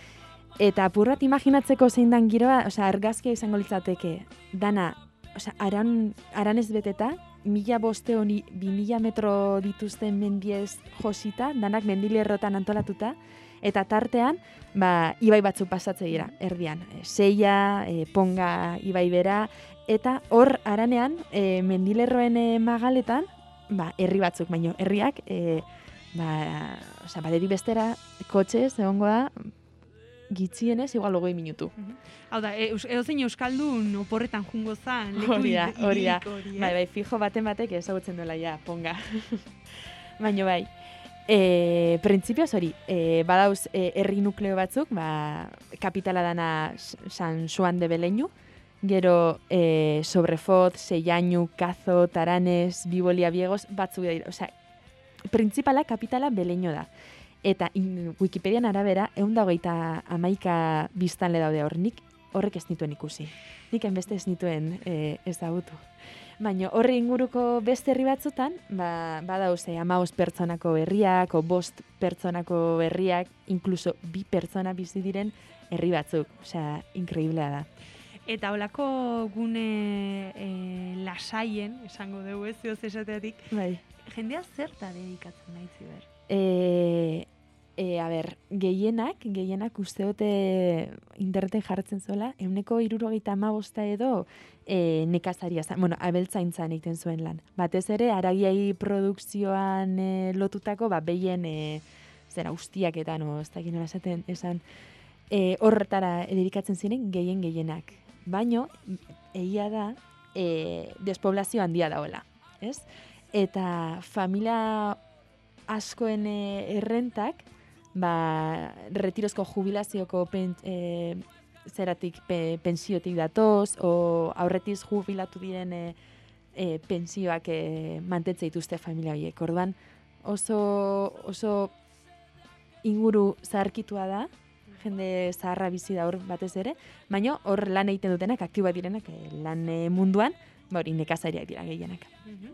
Eta apur bat imaginatzeko zein dan giroa, osea, argazkia izango litzateke, dana, osea, aran, aranez beteta, mila bosteon bi mila metro dituzten mendiez josita, danak mendilerrotan antolatuta, eta tartean, ba, ibai batzuk pasatze dira, erdian. E, Seia, e, Ponga, ibai bera, eta hor aranean, e, mendilerroen e, magaletan, ba, herri batzuk, baino, herriak, e, ba, osea, batetik bestera, kotxez, egongo da, gitzienez, igual hogei minutu. Hau da, e, eus- edozein euskaldun oporretan jungo zan, leku Hori da, hori da. irik hori, eh? Bai, bai, fijo baten batek ezagutzen duela ja, Ponga. Baina bai, e, printzipioz hori, e, badauz e, herri nukleo batzuk, ba, kapitala dana S- San Juan de Beleñu, gero e, Sobrefoz, Sellañu, Cazo, Taranes, Bibolia Biegos, batzuk dira. Osea, printzipala kapitala Beleño da. Eta in, Wikipedian arabera, ehun da hogeita hamaika biztanle daude hor, nik horrek ez nituen ikusi. Nik hainbeste ez nituen e, ezagutu. Baina horri inguruko beste herri batzutan, ba, badauz e, hamabost pertsonako herriak, o bost pertsonako herriak, inkluso bi pertsona bizi diren herri batzuk. Osea, inkreiblea da. Eta holako gune e, lasaien, esango dugu ez, zioz esateatik, Bai. jendea zerta dedikatzen nahi ziber. E, e, a ber, gehienak, gehienak uste dute interneten jartzen zola, euneko hirurogeita hamabosta edo e, nekazaria zan, bueno, abeltzaintzan egiten zuen lan. Batez ere, haragiai produkzioan e, lotutako, ba, behien, e, zera, ustiak eta, no, ez dakit nola esaten, esan, e, horretara dedikatzen ziren gehien gehienak. Baino, egia da, e, despoblazio handia daola, ez? Eta familia askoen e, errentak, ba, retirozko jubilazioko pen, e, zeratik pe, pensiotik datoz, o aurretiz jubilatu diren e, e, pensioak e, mantetze dituzte familia horiek. Orduan, oso, oso inguru zaharkitua da, jende zaharra bizi da hor batez ere, baina hor lan egiten dutenak, aktiboak direnak e, lan e, munduan, ba hori nekazariak dira gehienak.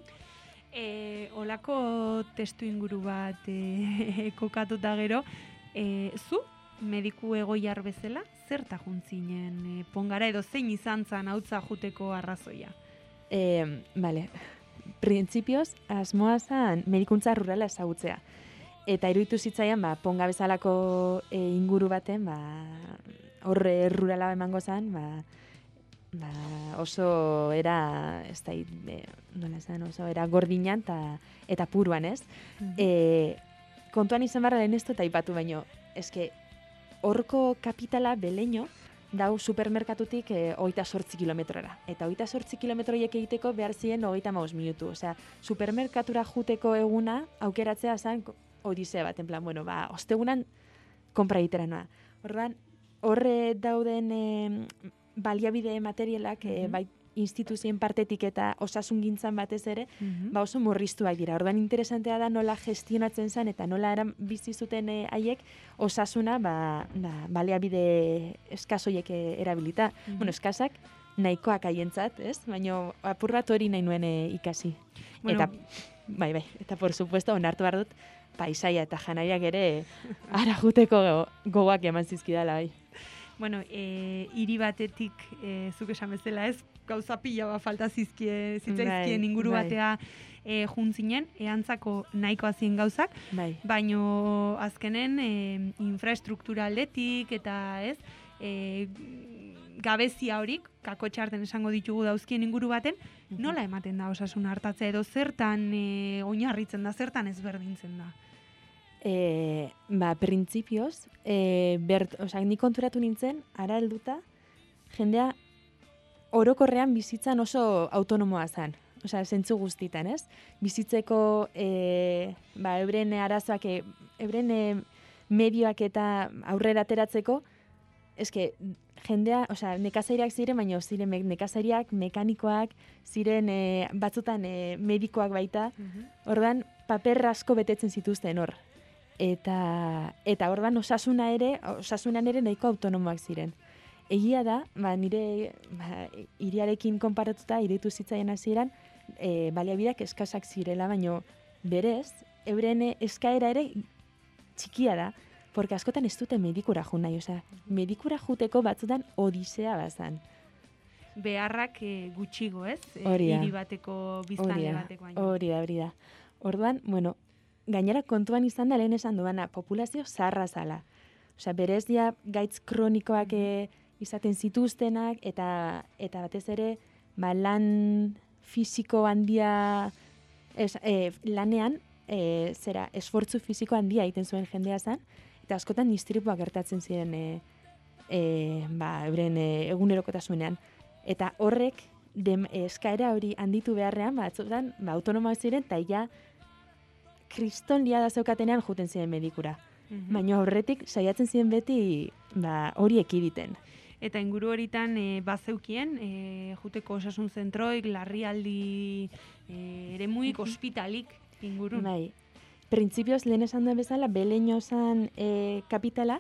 E, olako testu inguru bat e, kokatuta gero, e, zu, mediku egoiar bezala, zerta juntzinen e, Pongara edo zein izan zan hautza juteko arrazoia? E, vale, printzipioz, asmoa zan medikuntza rurala ezagutzea. Eta iruditu zitzaian, ba, Ponga bezalako e, inguru baten, ba, horre rurala emango zan, ba, ba, oso era, ez da, e, nola esan, oso era gordinan ta, eta puruan, ez? E, kontuan izan barra lehen ez dut aipatu baino, eske, horko kapitala Beleño dau supermerkatutik e, hogeita sortzi kilometrora. Eta hogeita sortzi kilometroiek egiteko behar ziren hogeita hamabost minutu. Osea, supermerkatura juteko eguna aukeratzea zen odisea bat, en plan, bueno, ba, ostegunan konpra egitera noa. Orduan, horre dauden e, baliabide materialak, e, bai instituzioen partetik eta osasungintzan batez ere, ba oso murriztuak dira. Orduan interesantea da nola gestionatzen zen eta nola eran bizi zuten e, haiek osasuna ba, ba, baliabide eskasoiek e, erabilita. Bueno, eskasak nahikoak haientzat, ez? Baina apur bat hori nahi nuen e, ikasi. Bueno, eta, bai, bai, eta por supuesto, onartu behar dut, paisaia eta janariak ere ara juteko gogoak eman zizkidala, bai. Bueno, e, hiri batetik, e, zuk esan bezala ez, gauza pila bat falta zizkie, zitzaizkien Bai, inguru bai. batea e, juntzinen, eantzako nahikoa zien gauzak, Bai. baino azkenen e, infrastruktura aldetik eta ez, e, gabezia horik, kakotxarten esango ditugu dauzkien inguru baten, nola ematen da osasun hartatzea edo zertan e, oinarritzen da, zertan ezberdintzen da? E, ba, printzipioz, e, bert, osea, ni konturatu nintzen, ara helduta, jendea orokorrean bizitzan oso autonomoa zen. Osea, zentzu guztitan, ez? Bizitzeko, e, ba, euren arazoak, e, euren e, medioak eta aurrera ateratzeko, eske, jendea, osea, nekazariak ziren, baina ziren me- nekazariak, mekanikoak, ziren e, batzutan e, medikoak baita, ordan paper asko betetzen zituzten hor. Eta, eta ordan osasuna ere, osasunan ere nahiko autonomoak ziren. Egia da, ba, nire ba, hiriarekin konparatuta, iruditu zitzaien hasieran, e, baliabideak eskasak zirela, baino berez, euren eskaera ere txikia da, porque askotan ez dute medikura jo nahi, osea, medikura juteko batzutan odisea bazan. Beharrak e, gutxigo, ez? E, Hori da. hiri bateko, biztanle Hori da, bateko baino. hori da, hori da. Orduan, bueno, gainera kontuan izan da lehen esan duana, populazio zaharra zala. Osea, berez dia gaitz kronikoak e, izaten zituztenak, eta eta batez ere, ba, lan fisiko handia, es, e, lanean, e, zera, esfortzu fisiko handia egiten zuen jendea zen, eta askotan istripuak gertatzen ziren e, e, ba, euren e, egunerokotasunean. Eta horrek, dem, eskaera hori handitu beharrean, batzutan, ba, autonomoak ziren, eta ja, kriston liada zeukatenean juten ziren medikura. Mhm. Baina horretik saiatzen ziren beti ba, hori ekiditen. Eta inguru horitan e, bazeukien, e, juteko osasun zentroik, larrialdi e, eremuik, ospitalik ingurun. Bai. Printzipioz lehen esan duen bezala, Beleño zan e, kapitala,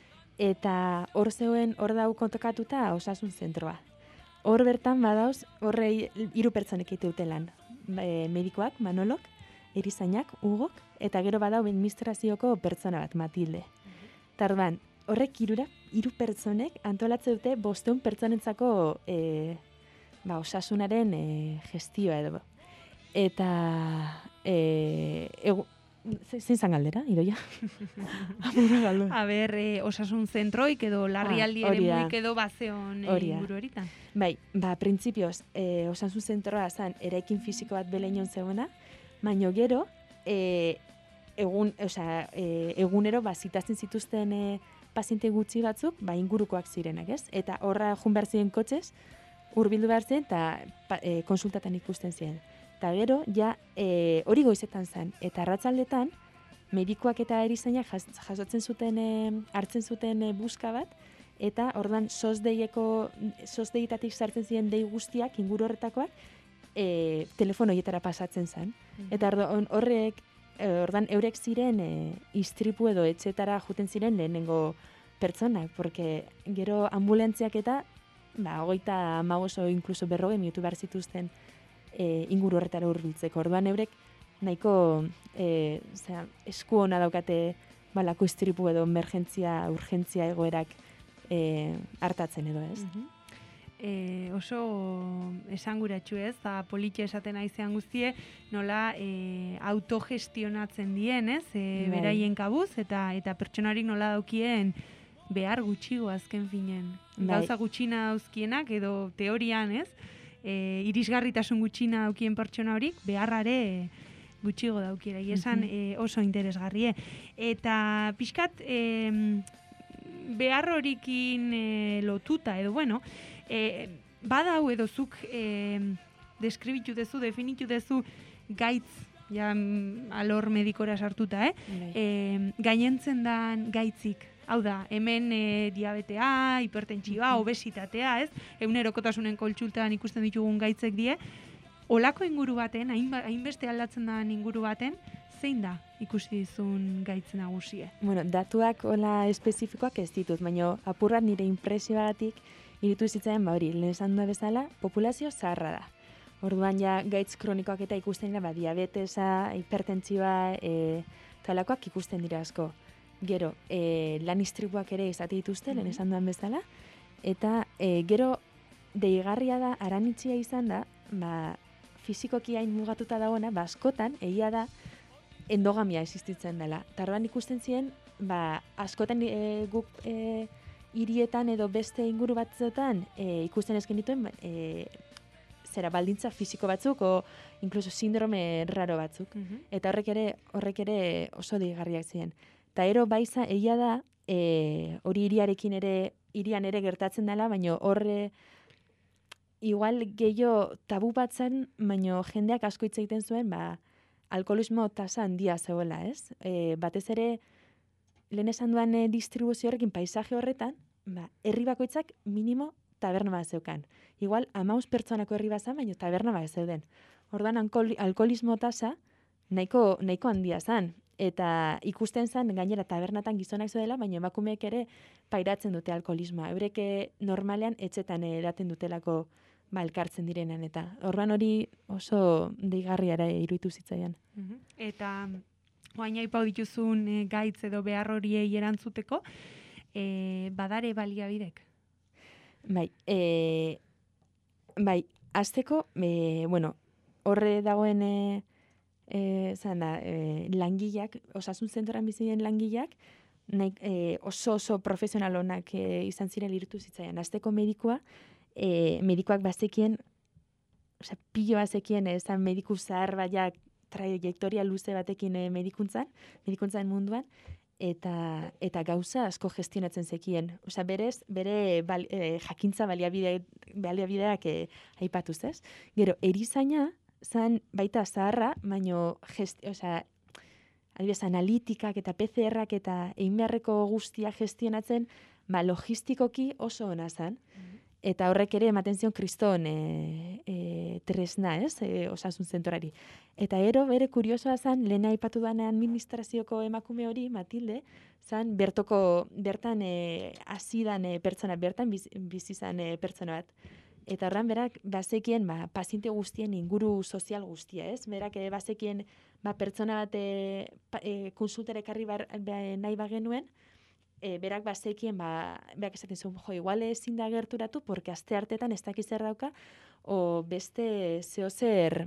eta hor zeuen hor dau kontakatuta osasun zentroa. Hor bertan badauz, horrei hiru pertsonek egite lan. E, medikoak, Manolok, erizainak, Ugok, eta gero badau administrazioko pertsona bat, Matilde. Tarban, horrek hirura, hiru pertsonek antolatzen dute bosteun pertsonentzako e, ba, osasunaren e, gestioa edo. Eta e, egu, zein zan galdera, Idoia? Amurra galdu. A ber, e, osasun zentroik edo larrialdi Ah, hori da. eremuik edo bazeon e, Hori da. inguru horitan. Bai, ba, printzipioz, e, osasun zentroa zan eraikin fisiko bat Beleñon zegoena, baino gero, e, egun, osea, e, egunero ba, zitazten zituzten e, paziente gutxi batzuk, ba, ingurukoak zirenak, ez? Eta horra jun behar ziren kotxez, hurbildu behar ziren, eta pa, e, konsultatan ikusten ziren. Eta gero, ja, e, hori goizetan zen, eta arratsaldetan medikoak eta erizainak jas, jasotzen zuten, e, hartzen zuten e, buska bat, eta ordan sosdeieko, sosdeitatik sartzen ziren dei guztiak, inguru horretakoak, e, telefono hietara pasatzen zen. Eta orduan, horrek, e, ordan eurek ziren e, istripu edo etxetara juten ziren lehenengo pertsonak, porque gero ambulantziak eta, ba, hogeita hamabost o inkluso berrogei minutu behar zituzten e, inguru horretara hurbiltzeko. Orduan eurek nahiko e, zera, esku ona daukate balako istripu edo emergentzia, urgentzia egoerak e, hartatzen edo ez. Mhm. E, oso esanguratsu ez, eta politxe esaten aizean guztie, nola e, autogestionatzen dien, ez, e, Bai. beraien kabuz, eta eta pertsonarik nola daukien behar gutxigo azken finen. Bai. Gauza gutxina dauzkienak, edo teorian, ez, e, irisgarritasun gutxina daukien pertsona horik, beharrare gutxigo daukiera, esan e, oso interesgarrie. Eta pixkat, e, behar horikin e, lotuta, edo bueno, e, badau edo zuk e, deskribitu dezu, definitu dezu gaitz, ja, mm, alor medikora sartuta, eh? Bai. E, gainentzen dan gaitzik. Hau da, hemen e, diabetea, hipertentsioa, obesitatea, ez? Egunerokotasunen kontsultan ikusten ditugun gaitzek die. Olako inguru baten, hainba- hainbeste aldatzen da inguru baten, zein da ikusi dizun gaitz nagusie? Bueno, datuak hola espezifikoak ez ditut, baina apurrat nire impresioagatik iritu zitzaidan, ba hori, lehen esan da bezala, populazio zaharra da. Orduan ja gaitz kronikoak eta ikusten dira, ba, diabetesa, hipertentsioa, e, talakoak ikusten dira asko. Gero, e, lan istripuak ere izate dituzte, lehen esan duan bezala, eta e, gero deigarria da, aranitxia izan da, ba, fizikoki hain mugatuta dagoena, ba, askotan, egia da, endogamia existitzen dela. Tarban ikusten ziren, ba, askotan e, guk e, hirietan edo beste inguru batzuetan e, ikusten ezken dituen e, zera baldintza fisiko batzuk, o inkluso sindrome raro batzuk. Mhm. Eta horrek ere, horrek ere oso deigarriak ziren. Ta ero baiza, egia da, e, hori hiriarekin ere, hirian ere gertatzen dela, baina horre, igual gehiago tabu bat zen, baina jendeak asko hitz egiten zuen, ba, alkoholismo tasa handia zegoela, ez? E, batez ere, lehen esan duan e, distribuzio horrekin paisaje horretan, ba, herri bakoitzak minimo taberna bat zeukan. Igual, amaus pertsonako herri bat zen, baina taberna bat zeuden. Orduan, alkohol, alkoholismo tasa nahiko, nahiko handia zen. Eta ikusten zen, gainera tabernatan gizonak zudela, baina emakumeek ere pairatzen dute alkoholismoa. Eurek normalean etxetan edaten dutelako ba, elkartzen direnean. Eta orduan hori oso deigarriara iruditu zitzaidan. Mhm. Eta oain aipau dituzun e, gaitz edo behar horiei erantzuteko, e, badare baliabidek? Bai, e, bai, azteko, e, bueno, horre dagoen e, e, zan da, e, langileak, osasun zentroan bizi diren langileak, nahi, e, oso oso profesional onak e, izan ziren irutu zitzaian. Azteko medikua, e, medikoak bazekien, osea, piloa zekien, ezan mediku zahar baiak trajektoria luze batekin e, medikuntzan, medikuntzan munduan, eta eta gauza asko gestionatzen zekien. Osea, berez, bere bal, e, jakintza baliabide, baliabideak e, aipatuz, ez? Gero, erizaina, zan baita zaharra, baino, gest, osea, adibidez, analitikak eta P C R-ak eta egin beharreko guztia gestionatzen, ba, logistikoki oso ona zan. Eta horrek ere ematen zion kriston e, e, tresna, ez, e, osasun zentrari. Eta ero, bere kuriosoa zan, lehen aipatu dana administrazioko emakume hori, Matilde, zan bertoko, bertan e, azidan e, pertsona, bertan biz, bizizan e, pertsona bat. Eta horren berak, bazekien, ba, paziente guztien inguru sozial guztia, ez? Berak, e, bazekien, ba, pertsona bat e, pa, e, konsultere karri bar, ba, nahi bagenuen, E, berak bazekien, ba, berak esaten zuen, jo, igual ezin da gerturatu, porque aste hartetan ez dakiz zer dauka, o beste zehozer,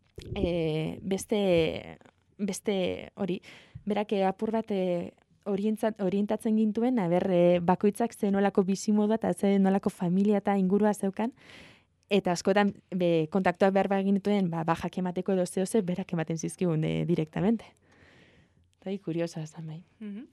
e, beste, beste hori, berak e, apur bat e, orientatzen gintuen, aber, e, bakoitzak ze nolako bizimodu eta ze nolako familia eta ingurua zeukan, eta askotan be, kontaktuak behar baginituen, ba, bajak emateko edo zehozer, berak ematen zizkigun e, direktamente. Eta kuriosa zan bai. Mhm.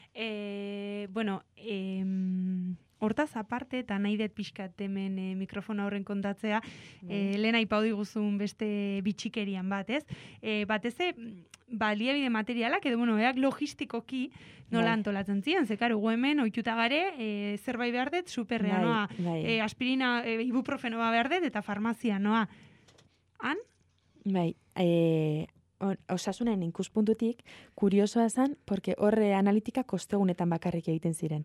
E, bueno, e, hortaz aparte, eta nahi dut pixkat hemen e, mikrofona horren kontatzea, e, lehen aipau diguzun beste bitxikerian bat, ez? E, batez, baliabide materialak, edo, bueno, eak logistikoki nola bai. antolatzen ziren, ze, karo, gu hemen, oituta gare, e, zerbait behar dut, superrea, bai, noa, bai. E, aspirina, e, ibuprofenoa behar dut, eta farmazia, noa. Han? Bai, e, osasunen ikuspuntutik kuriosoa zen, porque horre analitika ostegunetan bakarrik egiten ziren.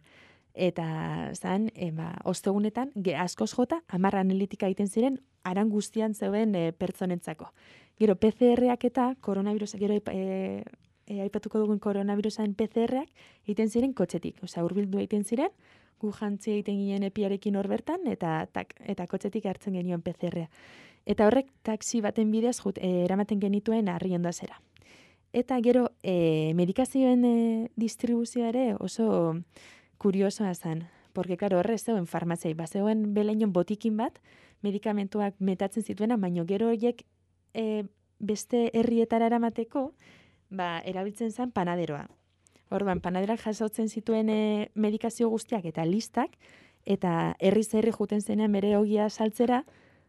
Eta zan, e, ba, ostegunetan, ge askoz jota, hamar analitika egiten ziren, aran guztian zeuden e, pertsonentzako. Gero, P C R-ak eta koronavirusa, gero e, e, aipatuko dugun koronavirusaren P C R-ak egiten ziren kotxetik. Osea, hurbildu egiten ziren, gu jantzi egiten ginen epiarekin hor bertan, eta, tak, eta kotxetik hartzen genioen P C R-a. Eta horrek taxi baten bidez jut, e, eramaten genituen harri ondazera. Eta gero, e, medikazioen e, distribuzioa ere oso kuriosoa zen. Porque, karo, horre zeuen farmaziai, bazeuen beleinon botikin bat, medikamentuak metatzen zituena, baino gero horiek e, beste herrietara eramateko, ba, erabiltzen zen panaderoa. Orduan, panaderak jasotzen zituen e, medikazio guztiak eta listak, eta herriz herri juten zenean bere ogia saltzera,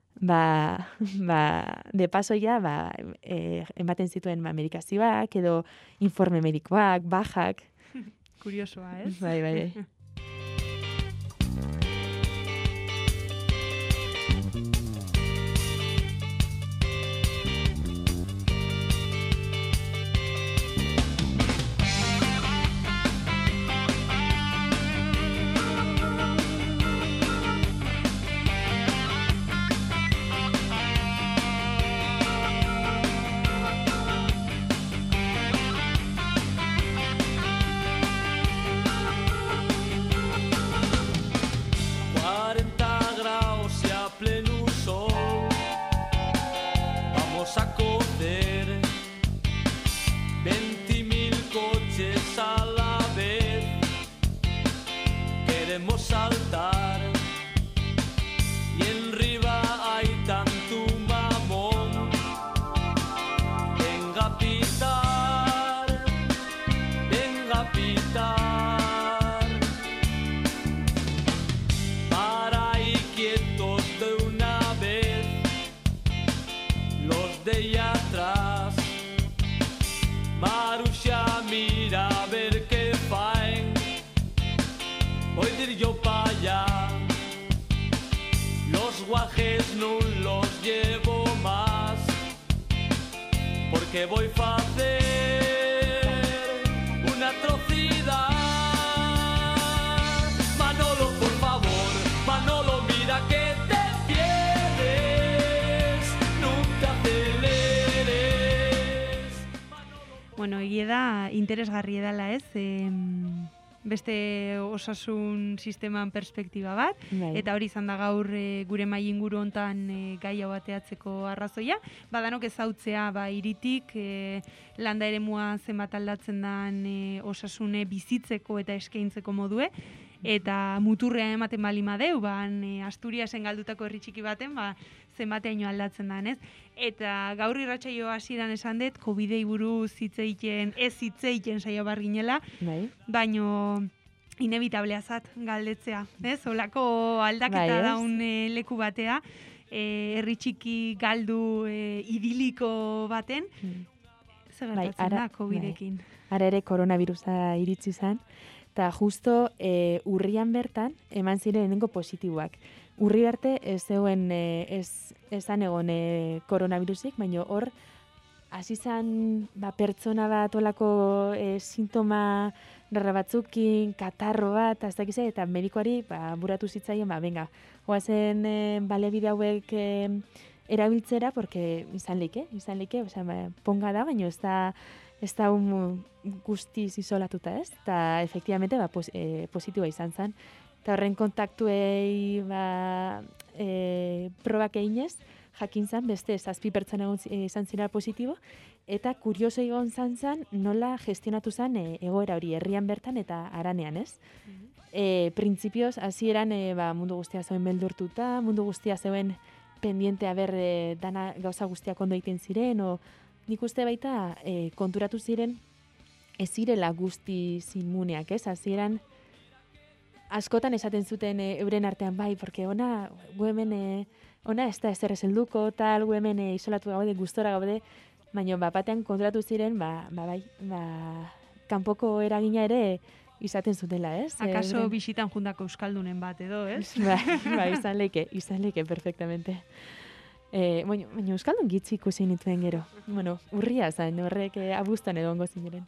ba, ba, de paso ya, ba, e, ematen zituen ba, medikazioak edo informe medikoak, bajak. Kuriosoa, ez? Bai, bai. Saltar y en Riva hay tanto ir yo para allá. Los guajes no los llevo más, porque voy a hacer una atrocidad. Manolo, por favor, Manolo, mira que te pierdes, nunca aceleres. Bueno, egia da, interesgarri edala ez, em, beste osasun sisteman perspektiba bat, Bai. eta hori izan da gaur e, gure mai inguru hontan e, gai hau bateatzeko arrazoia. Badanok ezautzea ba hiritik e, landa eremua zenbat aldatzen dan e, osasune bizitzeko eta eskaintzeko modue, eta muturrea ematen bali madeu, ban e, Asturiasen galdutako herri txiki baten, ba zenbateaino aldatzen dan, ez? Eta gaur irratsaio hasieran esan dut, Covidei buruz hitz egiten, ez hitz egiten saio bar ginela, Bai. baino inevitablea zat galdetzea, ez? Olako aldaketa Bai, ez? daun e, leku batea, e, herri txiki galdu e, idiliko baten, zer Bai, gertatzen ara- da Covidekin? Ara ere koronavirusa iritsi zen, eta justo e, urrian bertan eman ziren lehenengo positiboak. Urri arte ez zegoen e, ez esan egon e, koronavirusik, baina hor hasi zen ba, pertsona bat olako e, sintoma rara batzukin, katarro bat, ez dakize, eta medikoari ba, buratu zitzaien, ba, venga, goazen e, balebide hauek e, erabiltzera, porque izan leike, izan leike, osea, ba, ponga da, baina ez da ez da un guztiz isolatuta, ez? Eta efektibamente ba, pos, e, positiboa izan zen. Eta horren kontaktuei ba, e, probak eginez, jakin zen beste zazpi pertsona egon zi- e, izan zira positibo, eta kurioso egon zan zen nola gestionatu zen e, egoera hori herrian bertan eta haranean, ez? E, printzipioz, hasieran e, ba, mundu guztia zeuen beldurtuta, mundu guztia zeuen pendientea ber e, dana gauza guztiak ondo egiten ziren, o nik uste baita e, konturatu ziren ez zirela guztiz inmuneak, ez? Hasieran askotan esaten zuten e, euren artean bai, porque ona, gu hemen, e, ona ez da ezer ez helduko, tal, gu hemen e, isolatu gaude, gustora gaude, baina bat batean konturatu ziren, ba, ba bai, ba, kanpoko eragina ere izaten zutela, ez? E, Akaso euren- bisitan jundako euskaldunen bat edo, ez? Ba, ba, izan leike, izan leike, perfectamente. E, baina, baina euskaldun gitzi ikusi nituen gero. Bueno, urria zain, horrek e, abuztan edo ongo zineren.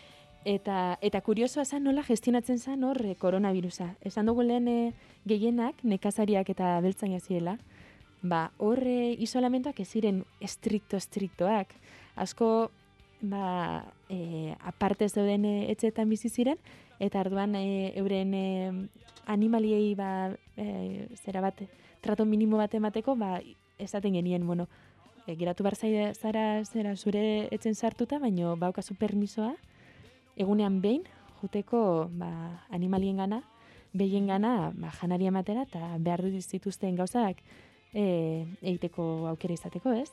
Eta, eta kuriosoa zen nola gestionatzen zen hor e, koronavirusa. Esan dugu lehen e, gehienak, nekazariak eta beltzaina zirela, ba, hor e, isolamentoak ez ziren estrikto-estriktoak. Asko, ba, e, aparte zeuden e, etxeetan bizi ziren, eta arduan e, euren e, animaliei ba, e, zera bat, trato minimo bat emateko, ba, esaten genien, bueno, e, geratu bar zaide zara zera zure etzen sartuta, baino baukazu permisoa, egunean behin, juteko ba, animalien gana, behien gana, ba, janaria ematera, eta behar dut zituzten gauzak e, egiteko aukera izateko, ez?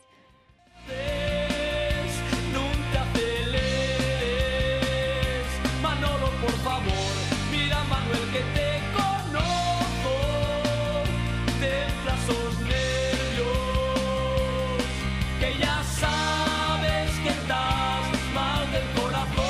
Nunca aceleres. Manolo, por favor, mira Manuel que te conozco. Templa esos nervios, que ya sabes que estás mal del corazón.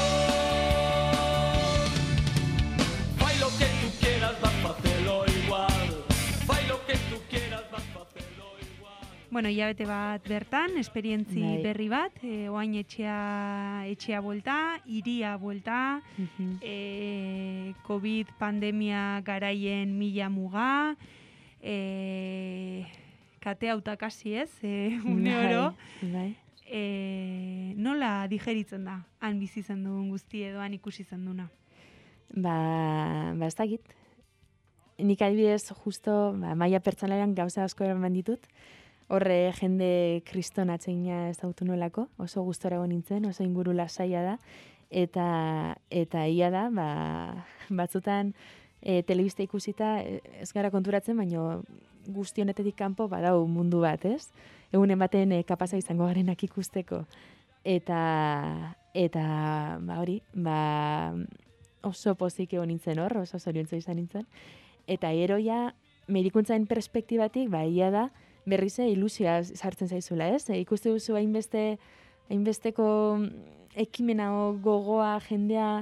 Fai lo que tú quieras, vas a hacerlo igual. Fai lo que tú quieras, vas a hacerlo igual. Bueno, hilabete bat bertan, esperientzi Bai. berri bat, e, oain etxea, etxea buelta, iria buelta, Mhm. e, COVID pandemia garaien mila muga, e, kate hautakasi ez, e, une oro, Bai, bai. e, nola digeritzen da, han bizi zen duen guzti edo han ikusi zen duna. Ba, ba ez dakit. Nik adibidez justo ba, maila pertsonalean gauza asko eraman ditut. Horre jende kriston atseina ezagutu nuelako, oso gustora egon nintzen, oso inguru lasaia da. Eta, eta ia da, ba, batzutan e, telebista ikusita e, ez gara konturatzen, baino guzti honetetik kanpo badau mundu bat, ez? Egunen baten e, kapaza izango garenak ikusteko. Eta, eta ba hori, ba, oso pozik egon nintzen hor, oso zoriontzu izan nintzen. Eta eroia, medikuntzaren perspektibatik, ba, ia da, berriz ilusioa sartzen zaizula, ez? E, ikuste duzu hainbeste, hainbesteko ekimena o gogoa, jendea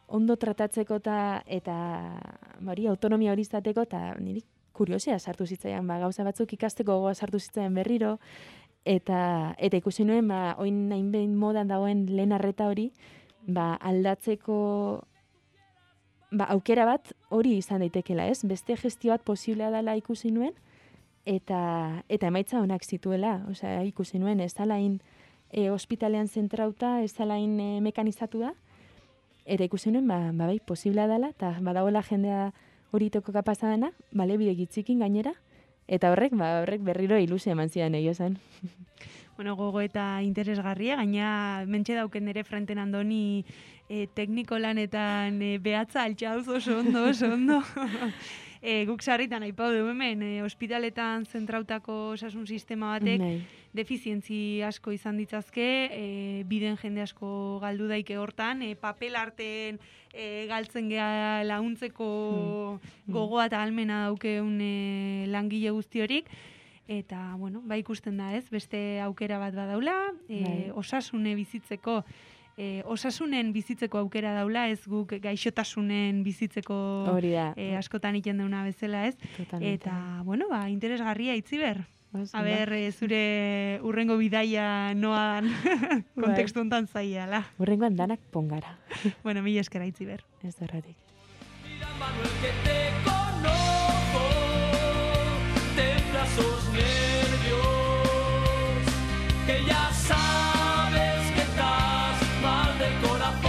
ondo tratatzeko ta, eta hori autonomia hori izateko, eta niri kuriosia sartu zitzaian, ba, gauza batzuk ikasteko gogoa sartu zitzaian berriro, eta eta ikusi nuen, ba, oin nahin behin modan dagoen lehen arreta hori, ba, aldatzeko ba, aukera bat hori izan daitekela, ez? Beste gestio bat posiblea dela ikusi nuen, eta eta emaitza onak zituela, osea, ikusi nuen, ez dalain e, ospitalean zentrauta, ez dalain e, mekanizatu da, eta ikusi nuen, ba, ba bai, posiblea dela, eta badagoela jendea hori toko kapasa dena, bale, bide gitzikin gainera, eta horrek, ba, horrek berriro ilusia eman zidan egia zen. Bueno, gogo eta interesgarria, gaina mentxe dauken nire frenten Andoni e, tekniko lanetan e, behatza altxauz oso ondo, oso ondo. e, guk sarritan aipau du hemen, e, ospitaletan zentrautako osasun sistema batek Nahi. defizientzi asko izan ditzazke, e, biden jende asko galdu daike hortan, e, papel arten e, galtzen geha launtzeko Mm. gogoa eta almena daukeun e, langile guzti horik, eta, bueno, ba ikusten da, ez? Beste aukera bat badaula, e, Bai. osasune bizitzeko, e, osasunen bizitzeko aukera daula, ez guk gaixotasunen bizitzeko Hori da. e, askotan iten deuna bezala, ez? Totalmente. Eta, bueno, ba, interesgarria Itziber. Oso A ondo. ber, e, zure urrengo bidaia noan kontekstu hontan zaiala. Hurrengoan danak pongara. Bueno, mila eskera Itziber. Ez erratik. Mira, Manuel, que te conozco, temblas esos nervios, que ya sabes que estás mal del corazón.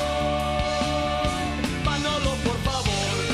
Manolo, por favor.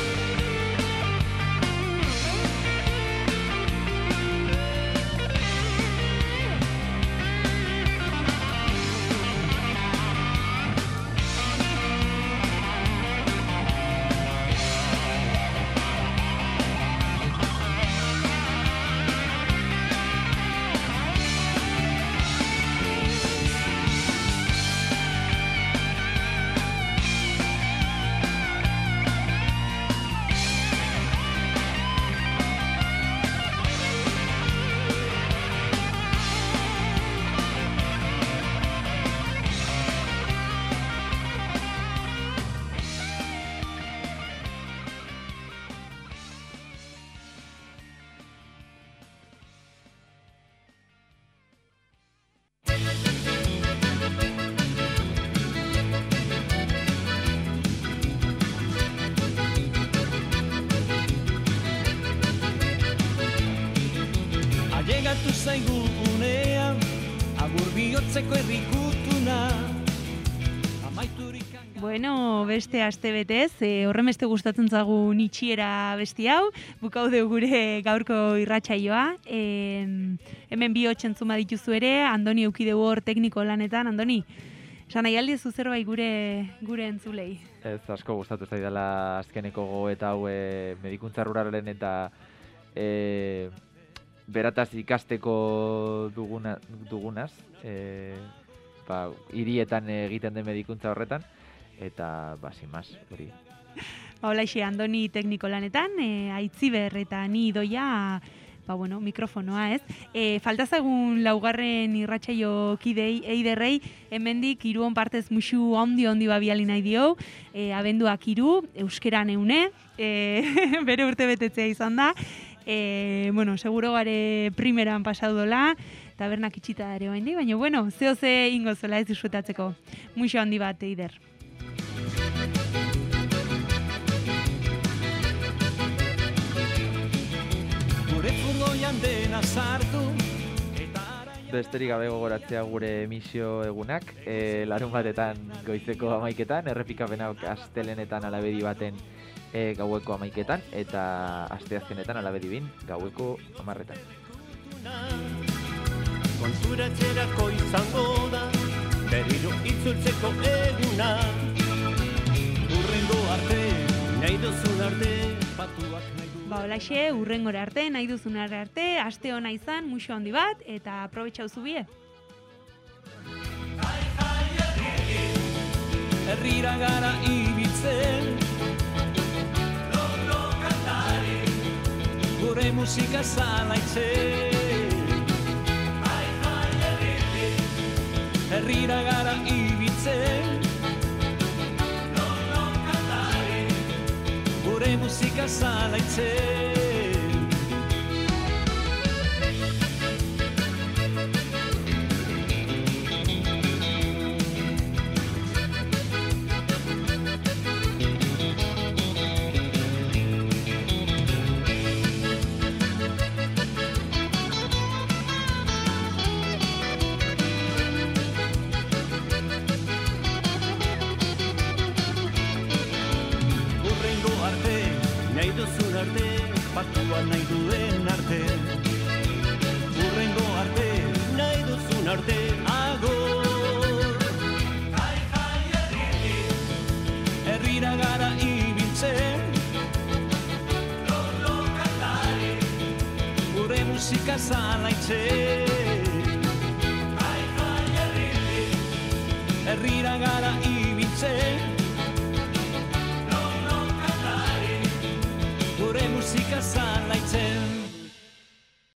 Ailegatu zaigu unean, agur bihotzeko errikutuna, amaiturik anga... Bueno, beste aste betez, e, horren beste gustatzen zagu nitxiera besti hau, bukaude gure gaurko irratsaioa. E, hemen bi hotx entzun badituzu ere, Andoni eukideu hor tekniko lanetan. Andoni, esan nahi aldiezu zerbait gure, gure entzulei. Ez asko gustatu zaidala azkeneko gogoeta hau e, medikuntza ruralaren eta e, berataz ikasteko duguna, dugunaz, e, ba, hirietan egiten den medikuntza horretan, eta ba, sin más, hori. Holaxe, Andoni tekniko lanetan, e, Aitziber eta ni Idoia, ba, bueno, mikrofonoa, ez? E, faltazagun laugarren irratsaio kidei, eiderrei, hemendik hiruon partez musu handi handi babiali nahi dio, e, abenduak hiru, euskeran eune, e, bere urte betetzea izan da, e, bueno, seguro gare primeran pasaudola, tabernak itxita ere oaindi, baina, bueno, zeo ze ingo zola ez disfrutatzeko. Musu handi bat, eider. Gure furgoian dena sartu, eta araia... Besterik gabe gogoratzea gure emisio egunak, e, larun batetan goizeko amaiketan, errepikapenak astelenetan alabedi baten e, gaueko amaiketan, eta asteazkenetan alabedi bin gaueko amarretan. Konturatzerako izango da, berriro itzultzeko eguna. Urrengo arte, nahi duzun arte, patuak nahi du. Ba, holaxe, urrengora arte, nahi duzunara arte, aste hona izan, musu handi bat, eta aprobetxau zubie. Herrira gara ibiltzen, lolo kantari, gure musika zalaitzen. Herrira gara ibiltzen, lolo gure musika zalaitzen. Patua nahi duen arte, urrengo arte, nahi duzun arte, agor. Jai, jai, herritik, herrira gara ibiltzen, lo, lo, kantari, gure musika zalaitzen.